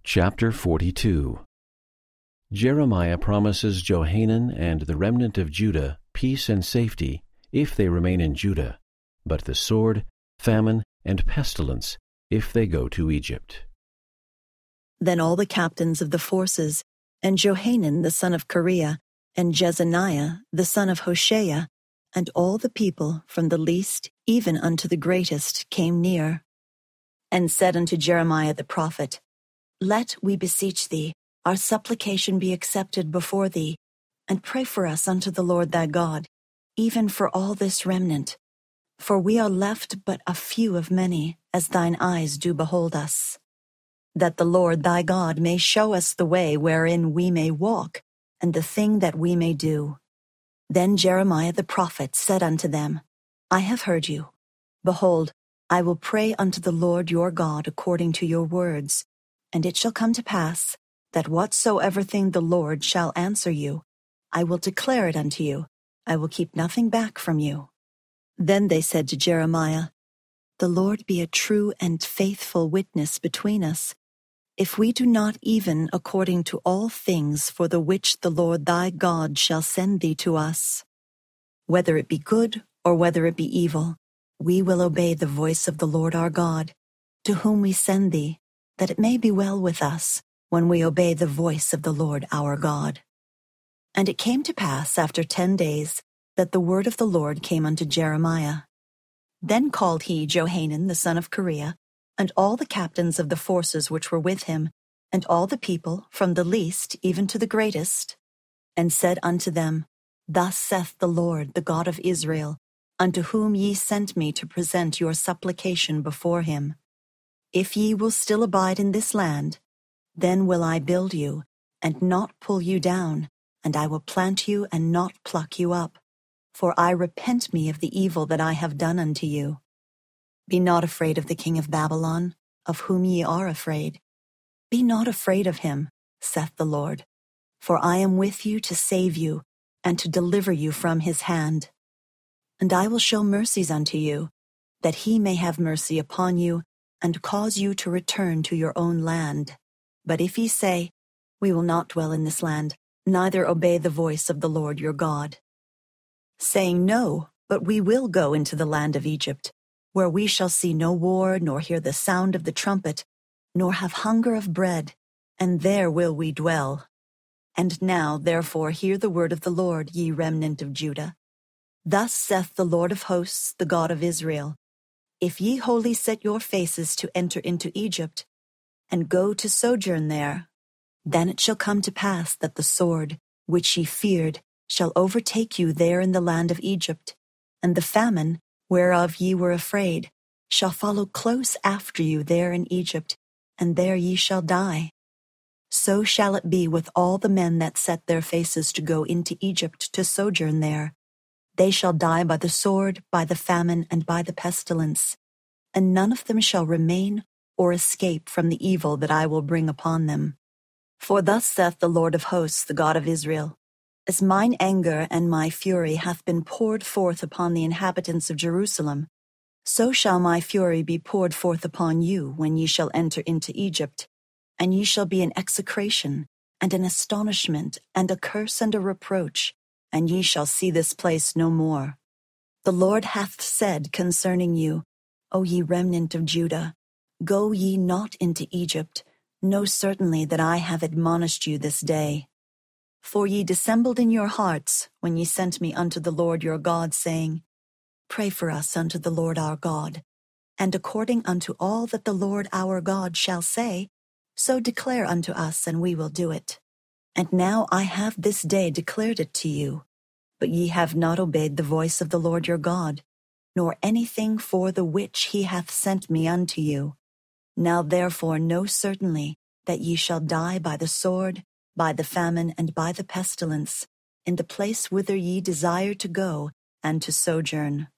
Chapter 42. Jeremiah promises Johanan and the remnant of Judah peace and safety if they remain in Judah, but the sword, famine, and pestilence if they go to Egypt. Then all the captains of the forces, and Johanan the son of Kareah, and Jezaniah the son of Hoshea, and all the people from the least even unto the greatest came near, and said unto Jeremiah the prophet, Let, we beseech thee, our supplication be accepted before thee, and pray for us unto the Lord thy God, even for all this remnant. For we are left but a few of many, as thine eyes do behold us. That the Lord thy God may show us the way wherein we may walk, and the thing that we may do. Then Jeremiah the prophet said unto them, I have heard you. Behold, I will pray unto the Lord your God according to your words. And it shall come to pass, that whatsoever thing the Lord shall answer you, I will declare it unto you. I will keep nothing back from you. Then they said to Jeremiah, The Lord be a true and faithful witness between us, if we do not even according to all things for the which the Lord thy God shall send thee to us. Whether it be good or whether it be evil, we will obey the voice of the Lord our God, to whom we send thee, that it may be well with us when we obey the voice of the Lord our God. And it came to pass after 10 days that the word of the Lord came unto Jeremiah. Then called he Johanan the son of Kareah, and all the captains of the forces which were with him, and all the people, from the least even to the greatest, and said unto them, Thus saith the Lord, the God of Israel, unto whom ye sent me to present your supplication before him. If ye will still abide in this land, then will I build you, and not pull you down, and I will plant you and not pluck you up. For I repent me of the evil that I have done unto you. Be not afraid of the king of Babylon, of whom ye are afraid. Be not afraid of him, saith the Lord. For I am with you to save you, and to deliver you from his hand. And I will show mercies unto you, that he may have mercy upon you, and cause you to return to your own land. But if ye say, We will not dwell in this land, neither obey the voice of the Lord your God, saying, No, but we will go into the land of Egypt, where we shall see no war, nor hear the sound of the trumpet, nor have hunger of bread, and there will we dwell. And now, therefore, hear the word of the Lord, ye remnant of Judah. Thus saith the Lord of hosts, the God of Israel, If ye wholly set your faces to enter into Egypt, and go to sojourn there, then it shall come to pass that the sword, which ye feared, shall overtake you there in the land of Egypt, and the famine, whereof ye were afraid, shall follow close after you there in Egypt, and there ye shall die. So shall it be with all the men that set their faces to go into Egypt to sojourn there. They shall die by the sword, by the famine, and by the pestilence, and none of them shall remain or escape from the evil that I will bring upon them. For thus saith the Lord of hosts, the God of Israel, As mine anger and my fury hath been poured forth upon the inhabitants of Jerusalem, so shall my fury be poured forth upon you when ye shall enter into Egypt, and ye shall be an execration, and an astonishment, and a curse and a reproach, and ye shall see this place no more. The Lord hath said concerning you, O ye remnant of Judah, Go ye not into Egypt, know certainly that I have admonished you this day. For ye dissembled in your hearts when ye sent me unto the Lord your God, saying, Pray for us unto the Lord our God, and according unto all that the Lord our God shall say, so declare unto us, and we will do it. And now I have this day declared it to you, but ye have not obeyed the voice of the Lord your God, nor anything for the which he hath sent me unto you. Now therefore know certainly that ye shall die by the sword, by the famine, and by the pestilence, in the place whither ye desire to go and to sojourn.